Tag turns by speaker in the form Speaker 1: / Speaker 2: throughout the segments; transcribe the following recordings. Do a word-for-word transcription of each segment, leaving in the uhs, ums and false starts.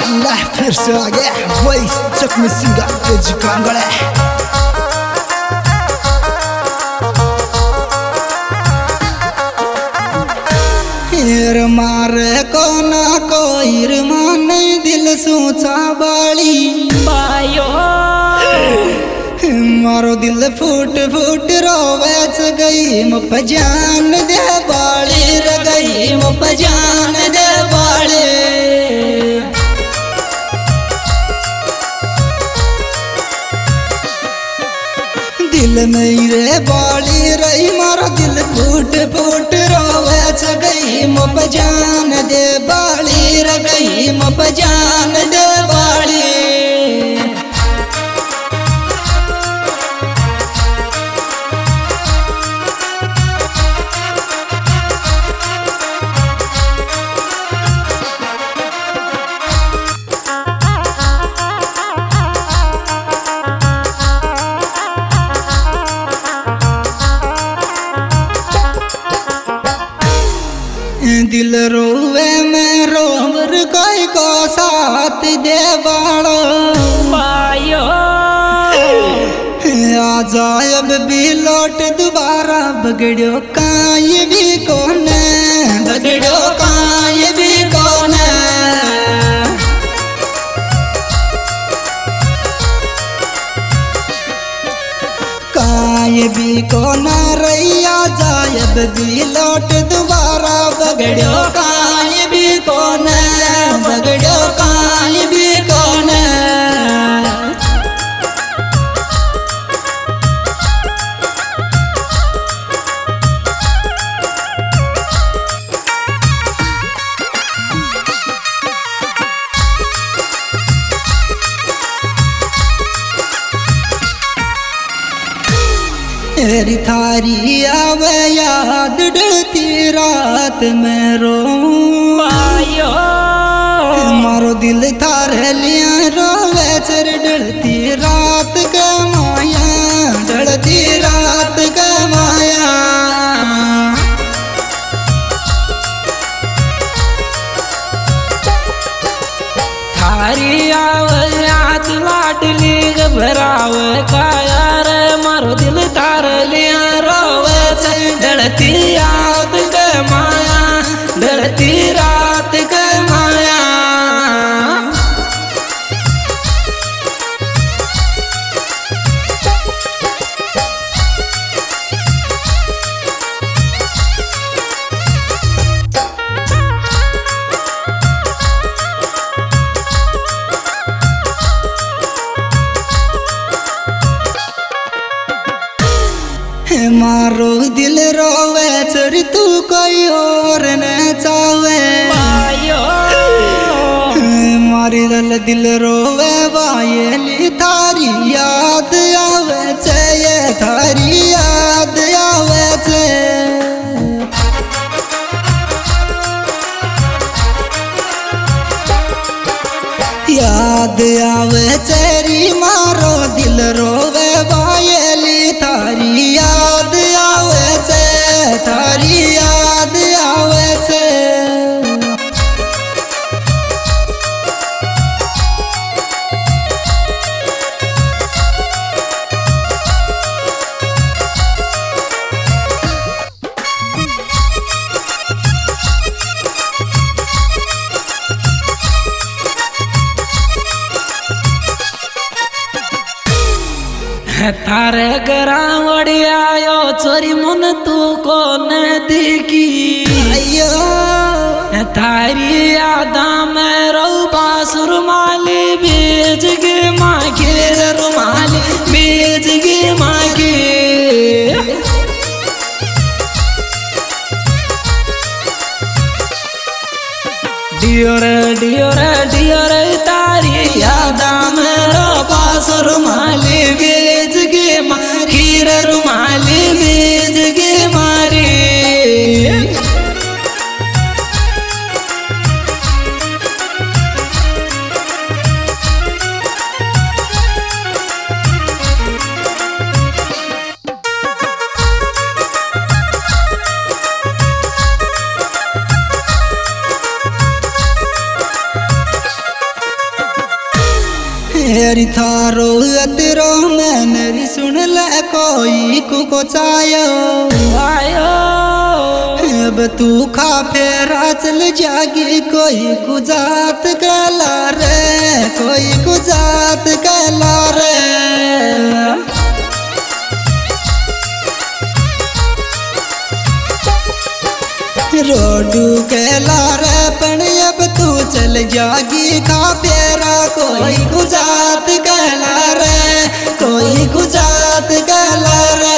Speaker 1: ला फिर से आ गया वही चकमी सिंगा जी कांगड़े। हीर मारे को ना कोई माने दिल सोचा बाली
Speaker 2: बायो
Speaker 1: मारो दिल फूट फूट रोवेच गई मुप जान दे बाली र गई मुप जान दे बाली। दिल मेरे बाली रही मारो दिल फूट फूट रोवेच गई मुप जान दे बाली र गई मुप जान दे बाली। दिल रोवे में रोवर कोई को साथ दे बाड़ो
Speaker 2: बायो
Speaker 1: आ जाए अब भी लौट दोबारा बगड़ो काई भी कौन बगड़ो काई भी कौन। काई भी कौन रैया जायब भी लौट दोबारा बगड़ो काई भी कौन बगड़ो काई भी कौन। तेरी थारी आवे याद डरती रात में रो
Speaker 2: बायो
Speaker 1: मारो दिल थारे लिया रोवे चर डरती रात का माया डरती रात का माया।
Speaker 2: थारी आवे याद लाडली घबराव काया रे मारो दिल तार लिया रोवे डरती याद के माया डरती रात के माया।
Speaker 1: मारो दिल रोवे चर तू कोई और न चावे
Speaker 2: बायो
Speaker 1: मारी दल दिल रोवे वायली थारी याद आवे ये थारी याद आवे छे। याद आवे चेरी मारो दिल रोवे वायली थारी याद आवे छे थारी याद आवे छे।
Speaker 2: थारे गरावड़ी आयो चोरी मन तू को न दिखी
Speaker 1: अयो
Speaker 2: थारी यादा में रो बासुर माली बीज के मागे रुमाली बीज के मागे। डियोर डियोर डियोर तारी यादा में रो बासुर माली बीज के माखीर रुमाली बीज के मारी।
Speaker 1: हेरी थारो अतरो मैंने सुन ले कोई कुको चायो
Speaker 2: आयो
Speaker 1: अब तू खा फेरा चल जागी कोई गुजात कहला रे कोई गुजात कहला रे रोडू कहला रे पण अब तू चल जागी खा फेरा कोई गुजात कहला रे कोई गुजात कहला रे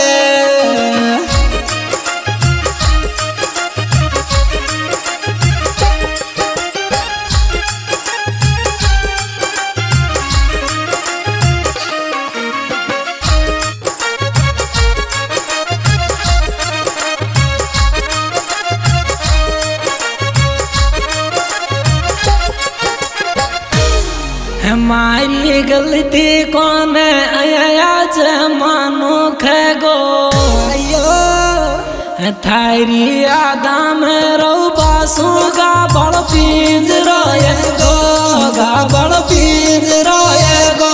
Speaker 2: हमारी गलती कौन आया जमानो खगो
Speaker 1: अयो
Speaker 2: थारी आदा में रो बासु गा बड़ पीज रोए गो
Speaker 1: गा बड़ पीज रोए गो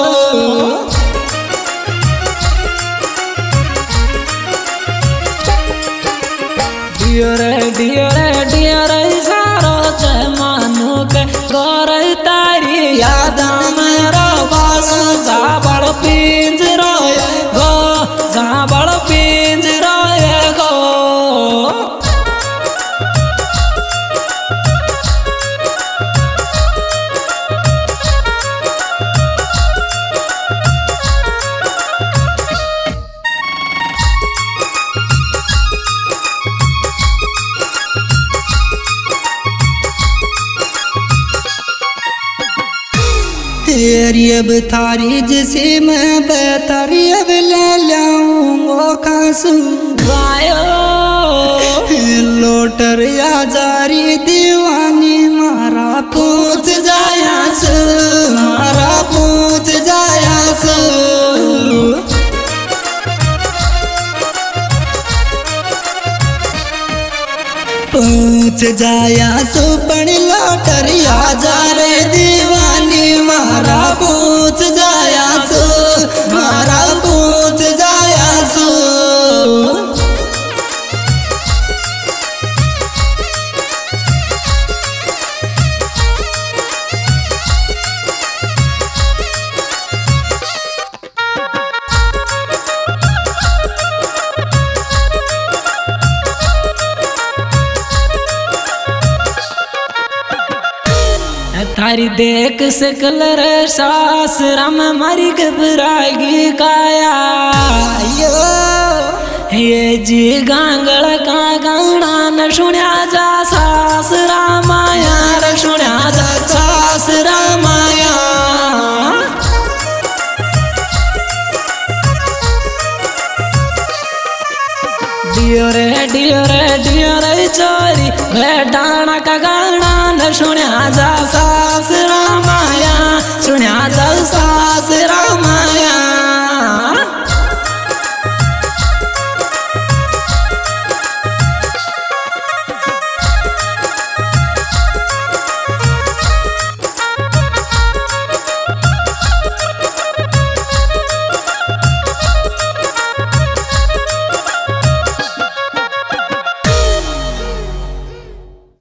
Speaker 2: डियर डियर डियर सारो जमानो के गोर तारी याद मेरा बास जा बड़ पींज रोए गो जा बड़ पींज रोए गो
Speaker 1: तेरी अब थारी जैसे मैं बेतारी अब ले लाऊंगो खासू
Speaker 2: गायो
Speaker 1: लोटर या जारी दीवानी मारा पूछ जाया सु मारा पूछ जाया सु पूछ जाया सु पण लोटर या जा रे दीवानी मारा पूछ जाया सु मारा पूछ जाया सु
Speaker 2: थारी देख सकल रे सासरम मरी घबरागी काया
Speaker 1: अयो
Speaker 2: ये जी गांगड़ का गाना न सुन्या जा सासरा माया रे सुन्या जा सासरा माया डियो रे डियो रे डियो रे चोरी रे डाना का गाना न सुन्या जा सा